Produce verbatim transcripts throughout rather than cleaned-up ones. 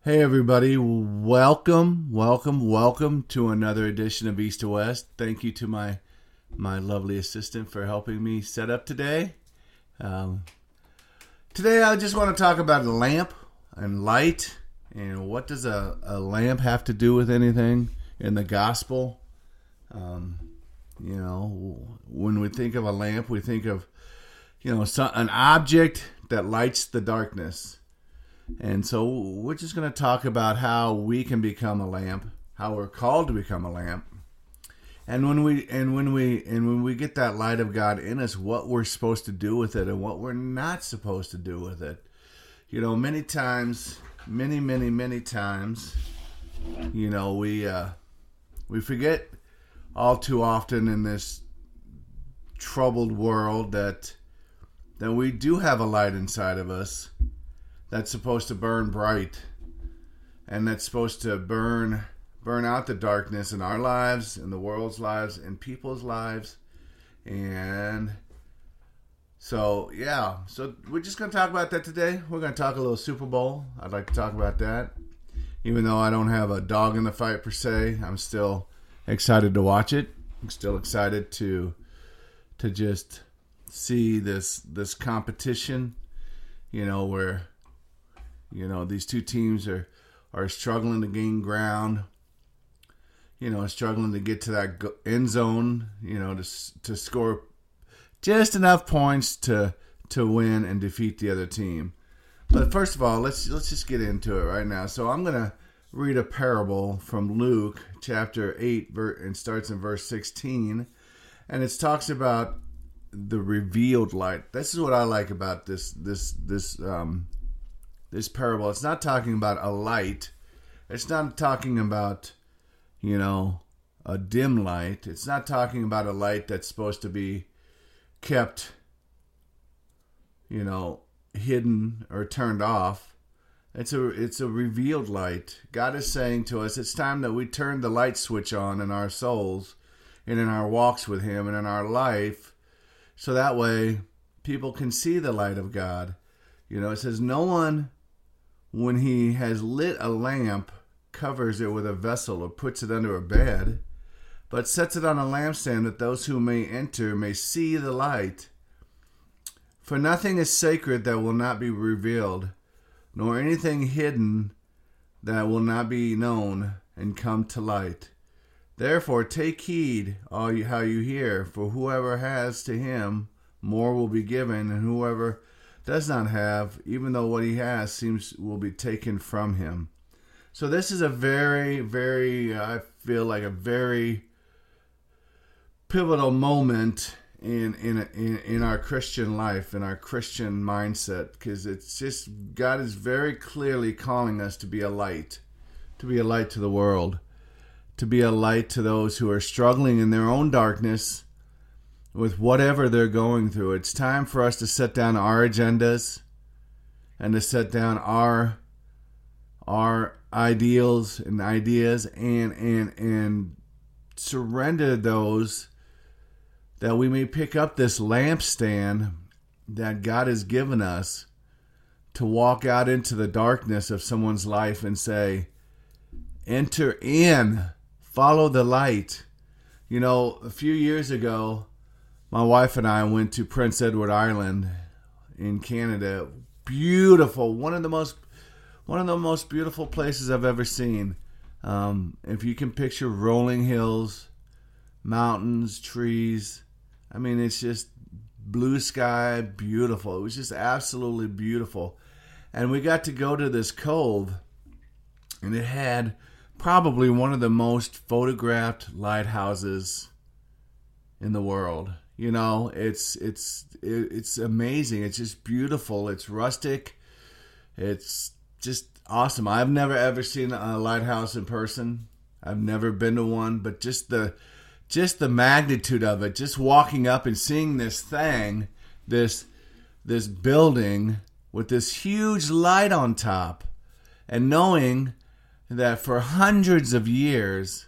Hey everybody, welcome, welcome, welcome to another edition of East to West. Thank you to my my lovely assistant for helping me set up today. Um, today I just want to talk about a lamp and light and what does a, a lamp have to do with anything in the gospel. Um, you know, when we think of a lamp, we think of, you know, some, an object that lights the darkness. And so we're just going to talk about how we can become a lamp, how we're called to become a lamp. And when we and when we and when we get that light of God in us, what we're supposed to do with it and what we're not supposed to do with it. You know, many times, many, many, many times, you know, we uh, we forget all too often in this troubled world that that we do have a light inside of us that's supposed to burn bright, and that's supposed to burn burn out the darkness in our lives, in the world's lives, in people's lives. And so, yeah, so we're just going to talk about that today. We're going to talk a little Super Bowl. I'd like to talk about that. Even though I don't have a dog in the fight per se, I'm still excited to watch it. I'm still excited to to just see this this competition, you know, where You know, these two teams are, are struggling to gain ground, you know, struggling to get to that end zone, you know, to to score just enough points to to win and defeat the other team. But first of all, let's let's just get into it right now. So I'm going to read a parable from Luke chapter eight, and starts in verse sixteen, and it talks about the revealed light. This is what I like about this this this um This parable. It's not talking about a light. It's not talking about, you know, a dim light. It's not talking about a light that's supposed to be kept, you know, hidden or turned off. It's a it's a revealed light. God is saying to us, it's time that we turn the light switch on in our souls and in our walks with Him and in our life, so that way people can see the light of God. You know, it says no one, when he has lit a lamp, covers it with a vessel or puts it under a bed, but sets it on a lampstand that those who may enter may see the light. For nothing is sacred that will not be revealed, nor anything hidden that will not be known and come to light. Therefore take heed all you, how you hear, for whoever has, to him more will be given, and whoever does not have, even though what he has seems will be taken from him. So this is a very, very, I feel like a very pivotal moment in in in, in our Christian life, in our Christian mindset, because it's just, God is very clearly calling us to be a light, to be a light to the world, to be a light to those who are struggling in their own darkness with whatever they're going through. It's time for us to set down our agendas and to set down our our ideals and ideas and and and surrender those, that we may pick up this lampstand that God has given us to walk out into the darkness of someone's life and say, enter in, follow the light. You know, a few years ago, my wife and I went to Prince Edward Island in Canada. Beautiful, one of the most, one of the most beautiful places I've ever seen. Um, if you can picture rolling hills, mountains, trees, I mean, it's just blue sky, beautiful. It was just absolutely beautiful. And we got to go to this cove, and it had probably one of the most photographed lighthouses in the world. You know, it's it's it's amazing. It's just beautiful. It's rustic. It's just awesome. I've never ever seen a lighthouse in person. I've never been to one, but just the just the magnitude of it, just walking up and seeing this thing, this this building with this huge light on top, and knowing that for hundreds of years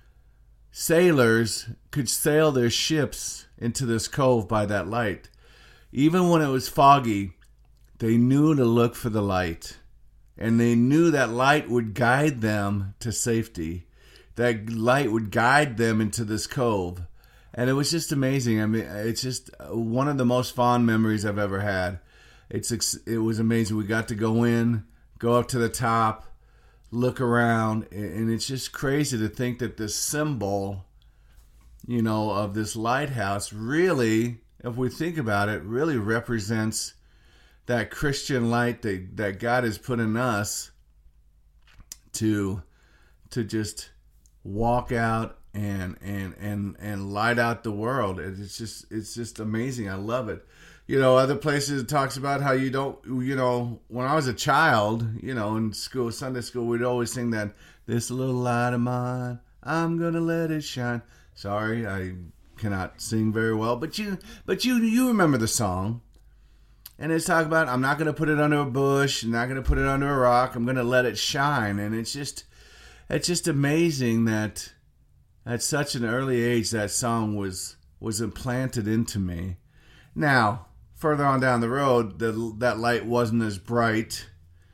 sailors could sail their ships into this cove by that light. Even when it was foggy, they knew to look for the light. and they knew that light would guide them to safety. That light would guide them into this cove. And it was just amazing. I mean, it's just one of the most fond memories I've ever had. It's It was amazing. We got to go in, go up to the top, look around, and it's just crazy to think that this symbol, you know, of this lighthouse really, if we think about it, really represents that Christian light that, that God has put in us to to just walk out and and and and light out the world. It's just it's just amazing. I love it. You know, other places it talks about how you don't, you know, when I was a child, you know, in school, Sunday school, we'd always sing that, this little light of mine, I'm gonna let it shine. Sorry, I cannot sing very well, but you but you you remember the song. And it's talking about, I'm not going to put it under a bush, I'm not going to put it under a rock, I'm going to let it shine. And it's just, it's just amazing that at such an early age that song was was implanted into me. Now, further on down the road, the, that light wasn't as bright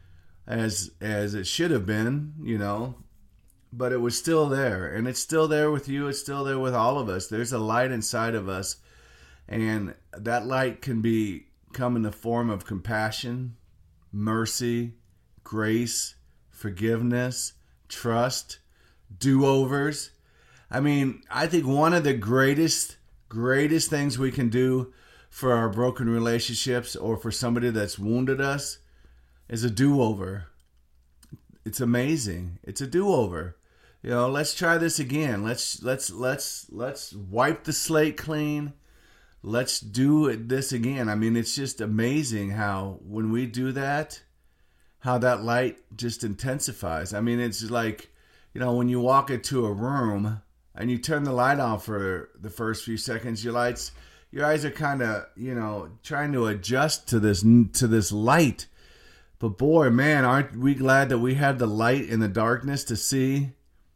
as as it should have been, you know, but it was still there. And it's still there with you, it's still there with all of us. There's a light inside of us, and that light can be come in the form of compassion, mercy, grace, forgiveness, trust, do-overs. I mean, I think one of the greatest, greatest things we can do for our broken relationships or for somebody that's wounded us is a do-over. It's amazing. It's a do-over. You know, let's try this again. Let's let's let's let's wipe the slate clean. Let's do this again. I mean, it's just amazing how when we do that, how that light just intensifies. I mean, it's like, you know, when you walk into a room and you turn the light on for the first few seconds, your lights, your eyes are kind of, you know, trying to adjust to this to this light. But boy, man, aren't we glad that we have the light in the darkness to see,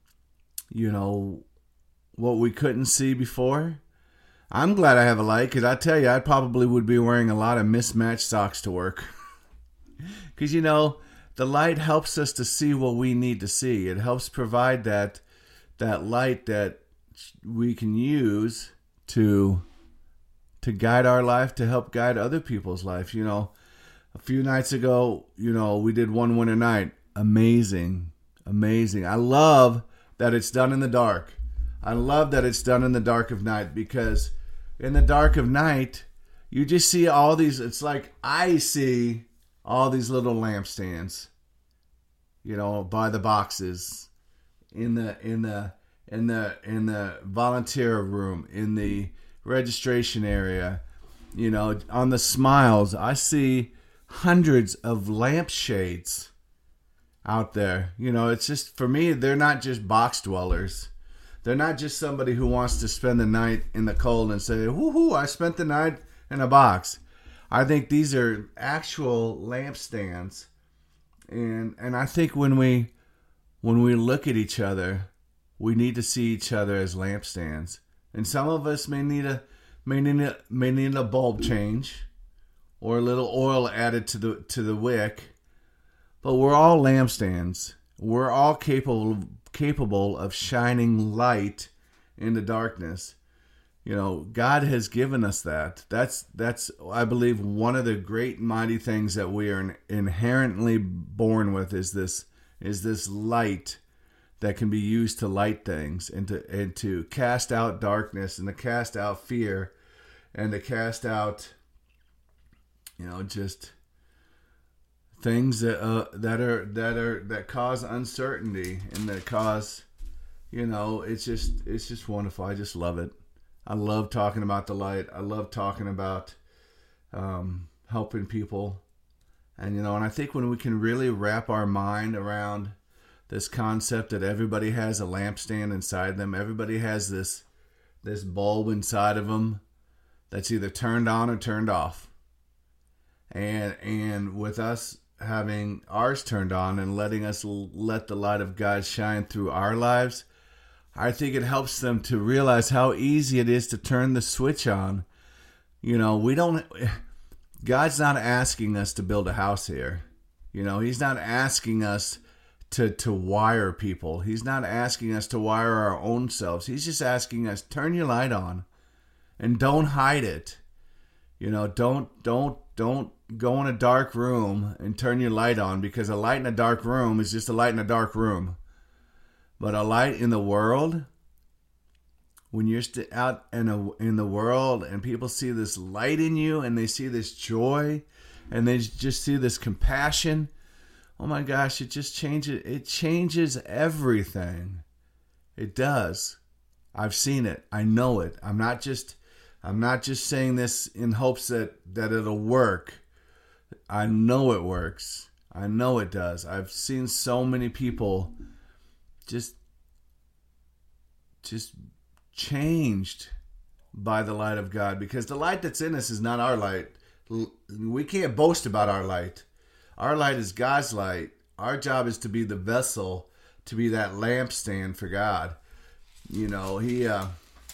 you know, what we couldn't see before? I'm glad I have a light, because I tell you, I probably would be wearing a lot of mismatched socks to work. Because, you know, the light helps us to see what we need to see. It helps provide that that light that we can use to to guide our life, to help guide other people's life. You know, a few nights ago, you know, we did One Winter Night. Amazing. Amazing. I love that it's done in the dark. I love that it's done in the dark of night, because in the dark of night, you just see all these, it's like I see all these little lampstands, you know, by the boxes, in the, in the, in the, in the volunteer room, in the registration area, you know, on the smiles. I see hundreds of lampshades out there. You know, it's just, for me, they're not just box dwellers. They're not just somebody who wants to spend the night in the cold and say, woohoo, I spent the night in a box. I think these are actual lampstands. And and I think when we when we look at each other, we need to see each other as lampstands. And some of us may need a may need a, may need a bulb change or a little oil added to the to the wick. But we're all lampstands. We're all capable capable of shining light in the darkness. You know, God has given us that. That's, that's I believe, one of the great mighty things that we are inherently born with is this is this light that can be used to light things and to, and to cast out darkness and to cast out fear and to cast out, you know, just things that uh, that are that are that cause uncertainty and that cause, you know, it's just it's just wonderful. I just love it. I love talking about the light. I love talking about um, helping people, and you know, and I think when we can really wrap our mind around this concept that everybody has a lampstand inside them, everybody has this this bulb inside of them that's either turned on or turned off, and and with us having ours turned on and letting us l- let the light of God shine through our lives, I think it helps them to realize how easy it is to turn the switch on. You know, we don't, God's not asking us to build a house here. You know, he's not asking us to to wire people. He's not asking us to wire our own selves. He's just asking us, turn your light on and don't hide it. You know, don't don't don't go in a dark room and turn your light on, because a light in a dark room is just a light in a dark room. But a light in the world, when you're st- out in a, in the world and people see this light in you and they see this joy and they just see this compassion, oh my gosh, it just changes. It changes everything. It does. I've seen it. I know it. I'm not just I'm not just saying this in hopes that, that it'll work. I know it works. I know it does. I've seen so many people just just changed by the light of God, because the light that's in us is not our light. We can't boast about our light. Our light is God's light. Our job is to be the vessel, to be that lampstand for God. You know, he uh,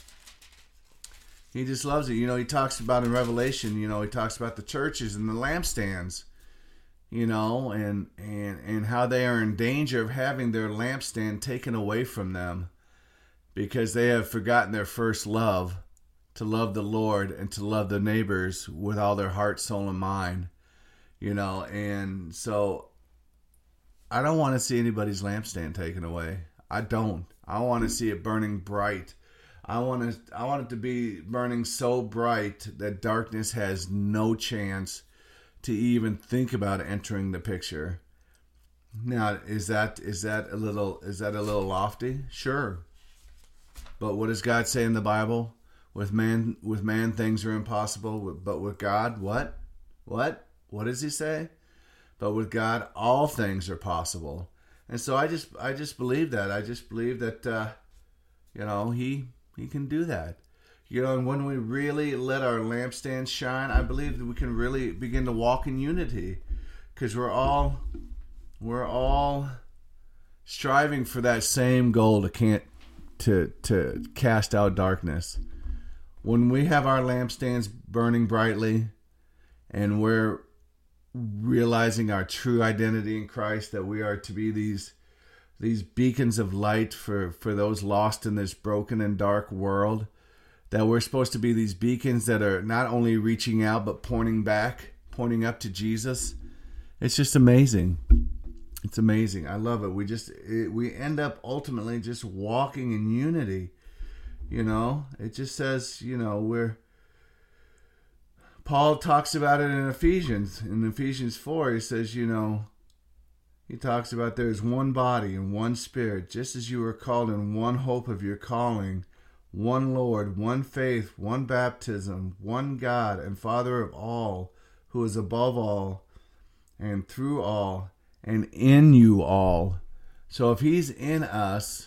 he just loves it. You know, he talks about in Revelation, you know, he talks about the churches and the lampstands, you know, and, and, and how they are in danger of having their lampstand taken away from them because they have forgotten their first love, to love the Lord and to love their neighbors with all their heart, soul, and mind. You know, and so I don't want to see anybody's lampstand taken away. I don't. I want to see it burning bright. I want to. I want it to be burning so bright that darkness has no chance to even think about entering the picture. Now, is that is that a little is that a little lofty? Sure. But what does God say in the Bible? With man, with man, things are impossible. But with God, what? What? What does he say? But with God, all things are possible. And so I just, I just believe that. I just believe that, uh, you know, he, he can do that. You know, and when we really let our lampstand shine, I believe that we can really begin to walk in unity, because we're all, we're all striving for that same goal to can't, to, to cast out darkness. When we have our lampstands burning brightly and we're realizing our true identity in Christ, that we are to be these these beacons of light for, for those lost in this broken and dark world, that we're supposed to be these beacons that are not only reaching out but pointing back, pointing up to Jesus. It's just amazing. It's amazing. I love it. We just it, we end up ultimately just walking in unity. You know, it just says, you know, we're, Paul talks about it in Ephesians. In Ephesians four, he says, you know, he talks about there's one body and one spirit, just as you were called in one hope of your calling, one Lord, one faith, one baptism, one God and Father of all, who is above all and through all and in you all. So if he's in us,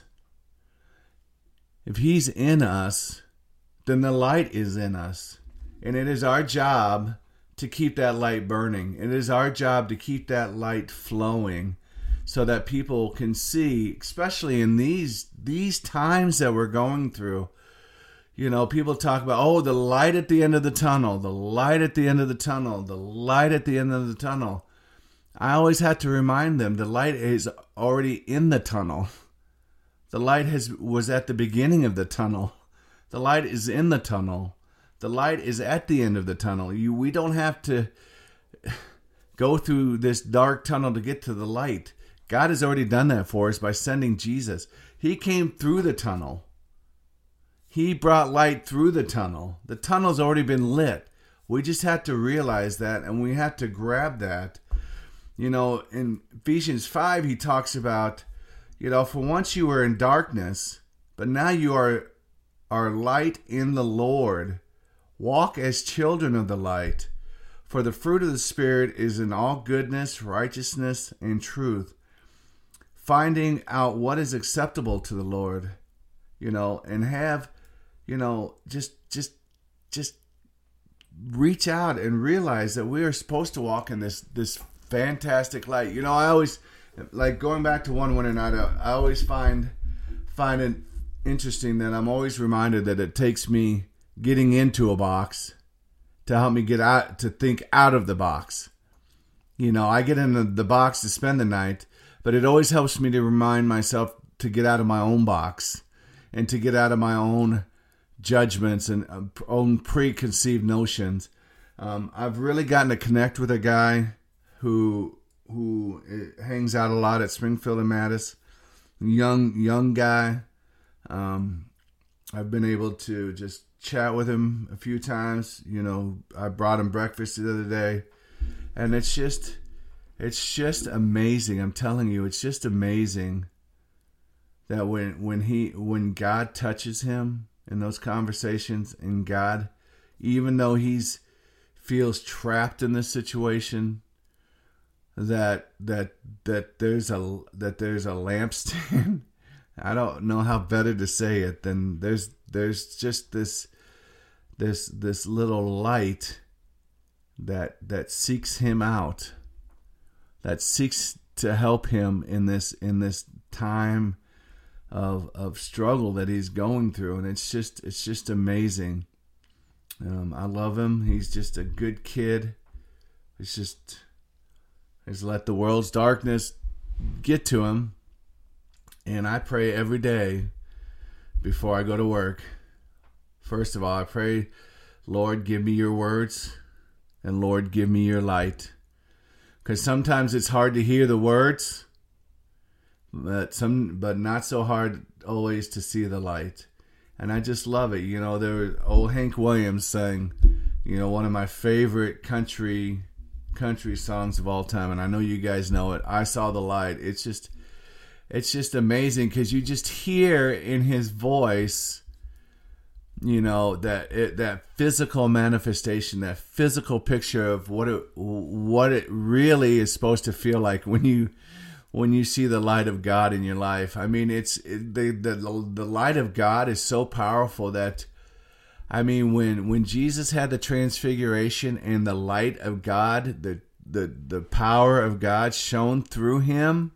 If he's in us, then the light is in us. And it is our job to keep that light burning. It is our job to keep that light flowing so that people can see, especially in these these times that we're going through. You know, people talk about, oh, the light at the end of the tunnel, the light at the end of the tunnel, the light at the end of the tunnel. I always have to remind them the light is already in the tunnel. The light has was at the beginning of the tunnel. The light is in the tunnel. The light is at the end of the tunnel. You, we don't have to go through this dark tunnel to get to the light. God has already done that for us by sending Jesus. He came through the tunnel. He brought light through the tunnel. The tunnel's already been lit. We just have to realize that, and we have to grab that. You know, in Ephesians five, he talks about, you know, for once you were in darkness, but now you are, are light in the Lord. Walk as children of the light. For the fruit of the Spirit is in all goodness, righteousness, and truth. Finding out what is acceptable to the Lord, you know, and have, you know, just, just, just reach out and realize that we are supposed to walk in this, this fantastic light. You know, I always... Like going back to one winter night, I always find find it interesting that I'm always reminded that it takes me getting into a box to help me get out, to think out of the box. You know, I get in the, the box to spend the night, but it always helps me to remind myself to get out of my own box and to get out of my own judgments and uh, own preconceived notions. Um, I've really gotten to connect with a guy who who hangs out a lot at Springfield and Mattis. Young young guy. Um, I've been able to just chat with him a few times. You know, I brought him breakfast the other day, and it's just it's just amazing. I'm telling you, it's just amazing that when when he when God touches him in those conversations, and God, even though he's feels trapped in this situation, that that that there's a that there's a lampstand. I don't know how better to say it than there's there's just this this this little light that that seeks him out, that seeks to help him in this in this time of of struggle that he's going through, and it's just it's just amazing. Um, I love him. He's just a good kid. It's just, just let the world's darkness get to him. And I pray every day before I go to work. First of all, I pray, Lord, give me your words, and Lord, give me your light. Because sometimes it's hard to hear the words, but some, but not so hard always to see the light. And I just love it. You know, there was old Hank Williams sang, you know, one of my favorite country country songs of all time. And I know you guys know it. I Saw the Light. It's just, it's just amazing because you just hear in his voice, you know, that it, that physical manifestation, that physical picture of what it what it really is supposed to feel like when you when you see the light of God in your life. I mean, it's it, the, the the light of God is so powerful that, I mean, when when Jesus had the transfiguration and the light of God, the the the power of God shone through him,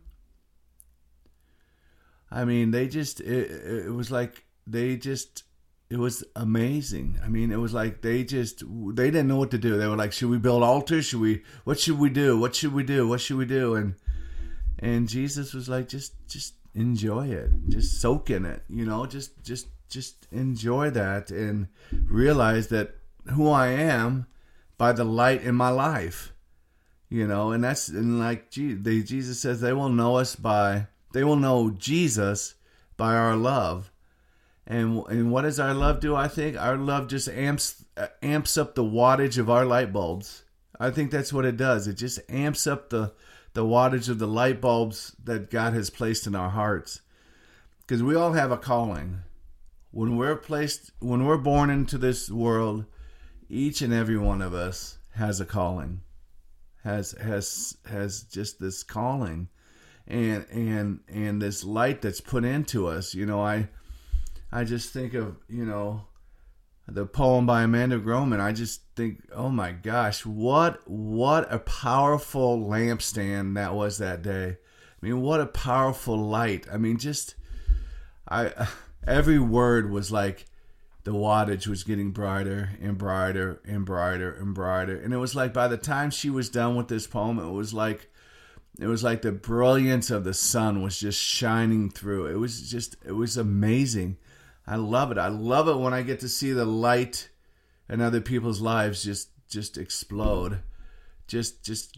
I mean, they just it, it was like they just it was amazing. I mean, it was like they just they didn't know what to do. They were like, should we build altars? Should we what should we do? What should we do? What should we do? And And Jesus was like, just, just enjoy it, just soak in it, you know, just, just, just enjoy that and realize that who I am by the light in my life, you know, and that's and like they, Jesus says they will know us by, they will know Jesus by our love, and and what does our love do? I think our love just amps amps up the wattage of our light bulbs. I think that's what it does. It just amps up the the wattage of the light bulbs that God has placed in our hearts. Because we all have a calling. When we're placed, when we're born into this world, each and every one of us has a calling. Has has has just this calling. And and and this light that's put into us. You know, I I just think of, you know, the poem by Amanda Groman. I just think, oh my gosh, what what a powerful lampstand that was that day. I mean, what a powerful light. I mean, just I every word was like the wattage was getting brighter and brighter and brighter and brighter. And it was like by the time she was done with this poem, it was like it was like the brilliance of the sun was just shining through. It was just it was amazing. I love it. I love it when I get to see the light in other people's lives just just explode. Just just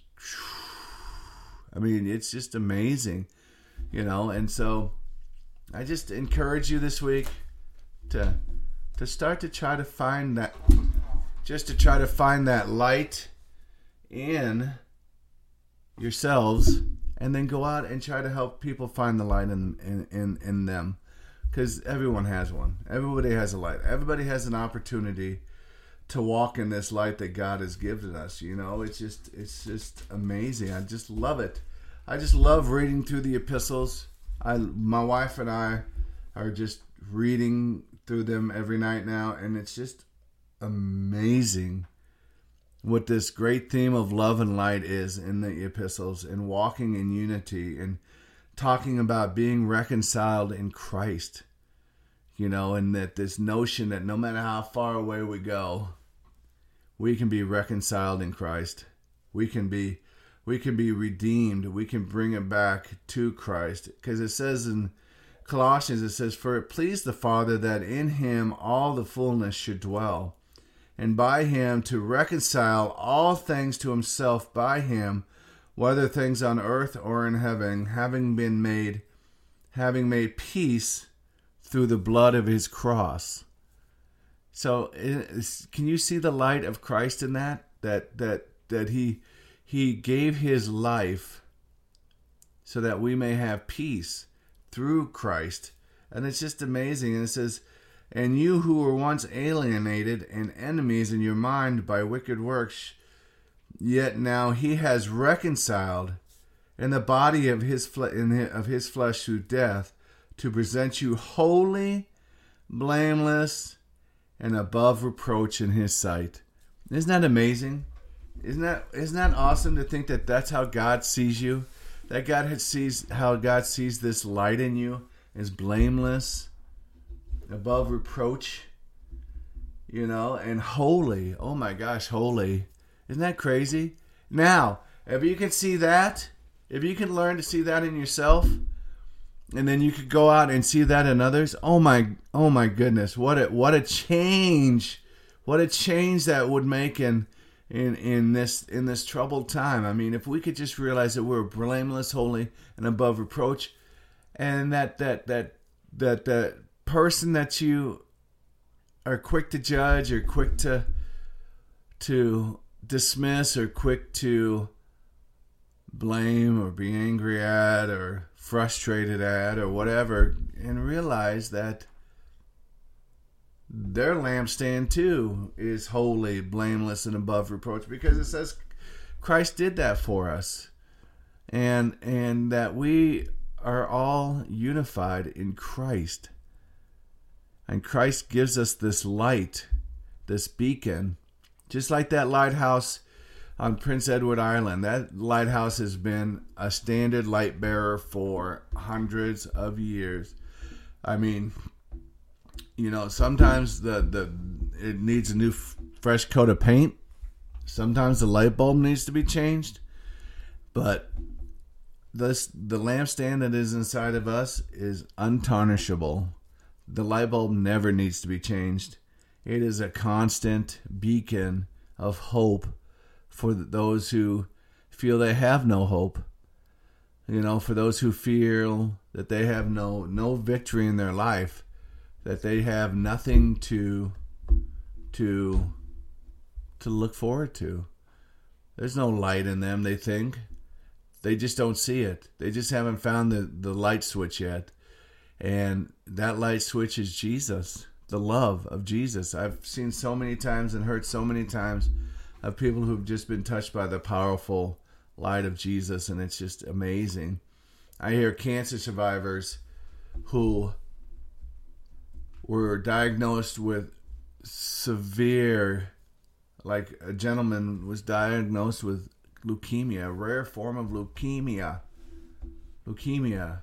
I mean, it's just amazing, you know. And so I just encourage you this week to to start to try to find that just to try to find that light in yourselves, and then go out and try to help people find the light in in in, in them. Because everyone has one. Everybody has a light. Everybody has an opportunity to walk in this light that God has given us. You know, it's just it's just amazing. I just love it. I just love reading through the epistles. I my wife and I are just reading through them every night now, and it's just amazing what this great theme of love and light is in the epistles, and walking in unity, and talking about being reconciled in Christ, you know, and that this notion that no matter how far away we go, we can be reconciled in Christ. We can be we can be redeemed. We can bring it back to Christ. Because it says in Colossians, it says, "For it pleased the Father that in him all the fullness should dwell, and by him to reconcile all things to himself by him, whether things on earth or in heaven, having been made, having made peace through the blood of his cross." So, can you see the light of Christ in that? That that that he he gave his life so that we may have peace through Christ, and it's just amazing. And it says, "And you who were once alienated and enemies in your mind by wicked works, yet now he has reconciled in the body of his fle- in his, of his flesh through death, to present you holy, blameless, and above reproach in his sight." Isn't that amazing? Isn't that isn't that awesome to think that that's how God sees you? That God had sees how God sees this light in you is blameless, above reproach, you know, and holy. Oh my gosh, holy. Isn't that crazy? Now, if you can see that, if you can learn to see that in yourself, and then you could go out and see that in others, oh my, oh my goodness, what a what a change, what a change that would make in in in this in this troubled time. I mean, if we could just realize that we're blameless, holy, and above reproach, and that that that that that person that you are quick to judge or quick to to dismiss or quick to blame or be angry at or frustrated at or whatever, and realize that their lampstand too is holy, blameless, and above reproach, because it says Christ did that for us, and and that we are all unified in Christ, and Christ gives us this light, this beacon, just like that lighthouse on Prince Edward Island. That lighthouse has been a standard light bearer for hundreds of years. I mean, you know, sometimes the, the it needs a new f- fresh coat of paint. Sometimes the light bulb needs to be changed. But this the lampstand that is inside of us is untarnishable. The light bulb never needs to be changed. It is a constant beacon of hope for those who feel they have no hope. You know, for those who feel that they have no no victory in their life, that they have nothing to to to look forward to. There's no light in them, they think. They just don't see it. They just haven't found the, the light switch yet. And that light switch is Jesus, the love of Jesus. I've seen so many times and heard so many times of people who've just been touched by the powerful light of Jesus, and it's just amazing. I hear cancer survivors who were diagnosed with severe, like a gentleman was diagnosed with leukemia, a rare form of leukemia. Leukemia.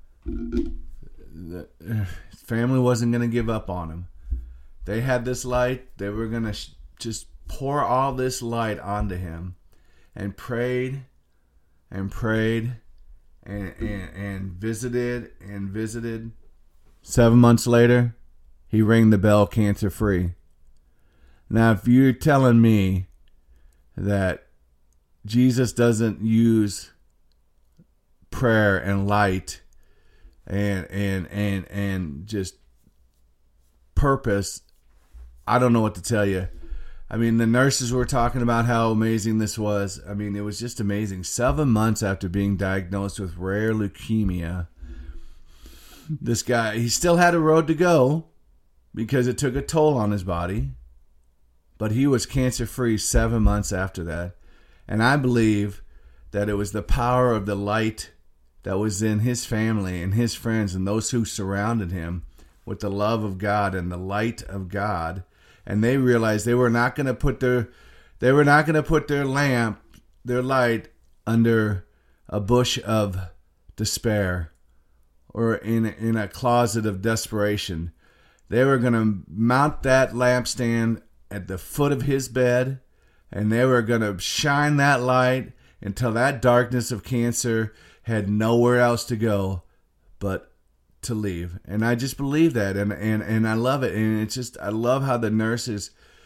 The, his family wasn't going to give up on him. They had this light. They were going to sh- just pour all this light onto him, and prayed and prayed and, and, and visited and visited. Seven months later, he rang the bell cancer free. Now, if you're telling me that Jesus doesn't use prayer and light and and and and just purpose, I don't know what to tell you. I mean, the nurses were talking about how amazing this was. I mean, it was just amazing. Seven months after being diagnosed with rare leukemia, this guy, he still had a road to go because it took a toll on his body, but he was cancer-free seven months after that. And I believe that it was the power of the light that was in his family and his friends and those who surrounded him with the love of God and the light of God. And they realized they were not going to put their they were not going to put their lamp, their light, under a bush of despair or in in a closet of desperation. They were going to mount that lampstand at the foot of his bed, and they were going to shine that light until that darkness of cancer had nowhere else to go but to leave. And I just believe that, and, and, and I love it. And it's just, I love how the nurses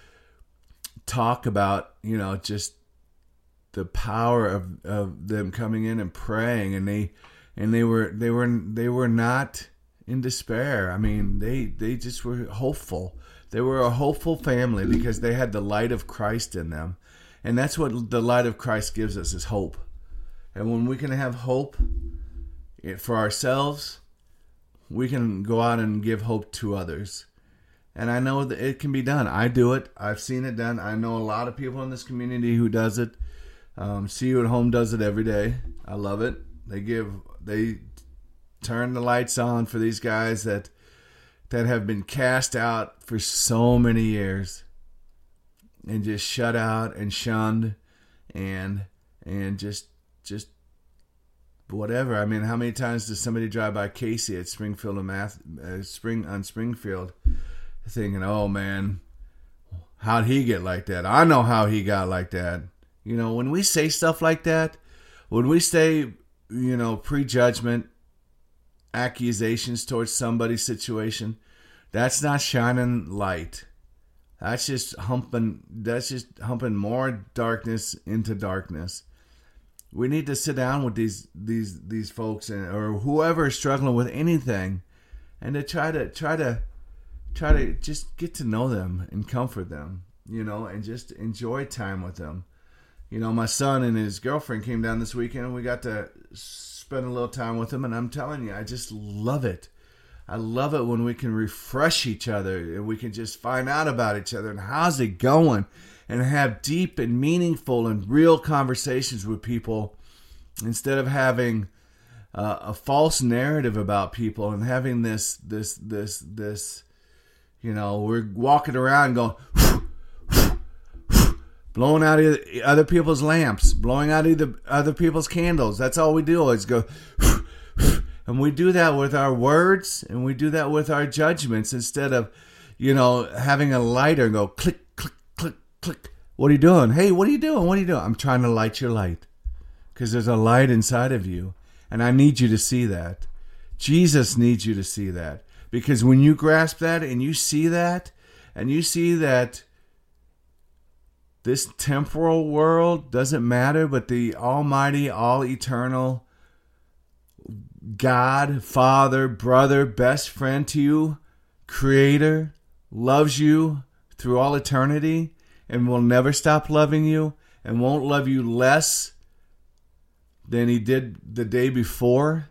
talk about, you know, just the power of, of them coming in and praying, and they and they were they were they were not in despair. I mean, they they just were hopeful. They were a hopeful family because they had the light of Christ in them. And that's what the light of Christ gives us, is hope. And when we can have hope for ourselves, we can go out and give hope to others. And I know that it can be done. I do it. I've seen it done. I know a lot of people in this community who does it. Um, See You at Home does it every day. I love it. They give, they turn the lights on for these guys that that have been cast out for so many years and just shut out and shunned and and just just whatever. I mean, how many times does somebody drive by Casey at Springfield and Math, uh, Spring on Springfield, thinking, "Oh man, how'd he get like that? I know how he got like that." You know, when we say stuff like that, when we say, you know, prejudgment, accusations towards somebody's situation, that's not shining light. That's just humping. That's just humping more darkness into darkness. We need to sit down with these these these folks, and or whoever is struggling with anything, and to try to try to try to just get to know them and comfort them, you know, and just enjoy time with them. You know, my son and his girlfriend came down this weekend, and we got to spend a little time with them. And I'm telling you, I just love it. I love it when we can refresh each other and we can just find out about each other and how's it going, and have deep and meaningful and real conversations with people, instead of having uh, a false narrative about people and having this, this, this, this, you know, we're walking around going, blowing out other people's lamps, blowing out either other people's candles. That's all we do, is go. And we do that with our words, and we do that with our judgments, instead of, you know, having a lighter and go click, click, click, click. What are you doing? Hey, what are you doing? What are you doing? I'm trying to light your light, because there's a light inside of you, and I need you to see that. Jesus needs you to see that, because when you grasp that and you see that, and you see that this temporal world doesn't matter, but the almighty, all-eternal God, Father, brother, best friend to you, Creator, loves you through all eternity and will never stop loving you and won't love you less than he did the day before.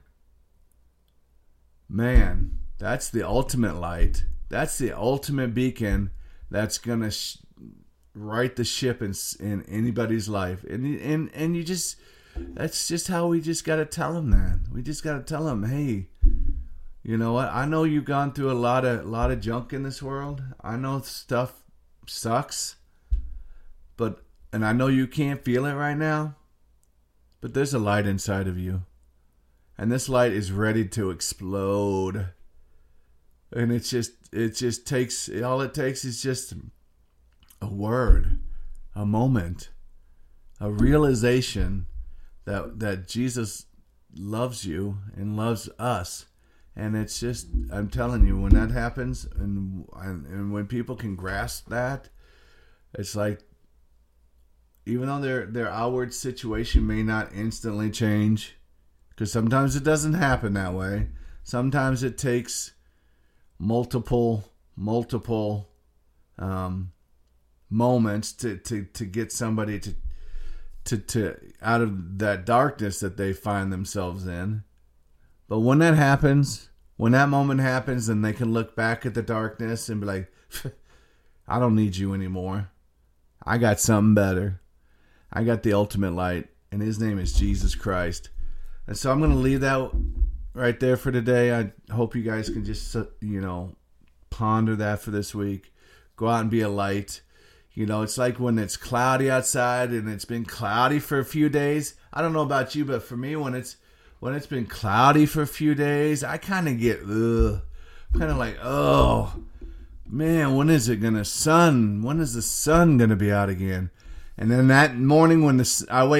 Man, that's the ultimate light. That's the ultimate beacon that's going to sh- right the ship in, in anybody's life. And, and, and you just... That's just how we just got to tell them that. We just got to tell them, hey, you know what? I know you've gone through a lot of lot of junk in this world. I know stuff sucks, but and I know you can't feel it right now, but there's a light inside of you, and this light is ready to explode. And it's just it just takes all it takes is just a word, a moment, a realization that that Jesus loves you and loves us. And it's just, I'm telling you, when that happens, and and, and when people can grasp that, it's like, even though their their outward situation may not instantly change, because sometimes it doesn't happen that way. Sometimes it takes multiple multiple um, moments to, to, to get somebody to To, to out of that darkness that they find themselves in. But when that happens, when that moment happens, and they can look back at the darkness and be like, I don't need you anymore. I got something better. I got the ultimate light, and his name is Jesus Christ. And so I'm going to leave that right there for today. I hope you guys can just, you know, ponder that for this week. Go out and be a light. You know, it's like when it's cloudy outside and it's been cloudy for a few days. I don't know about you, but for me, when it's when it's been cloudy for a few days, I kind of get, ugh, kind of like, oh, man, when is it going to sun? When is the sun going to be out again? And then that morning when the, I wake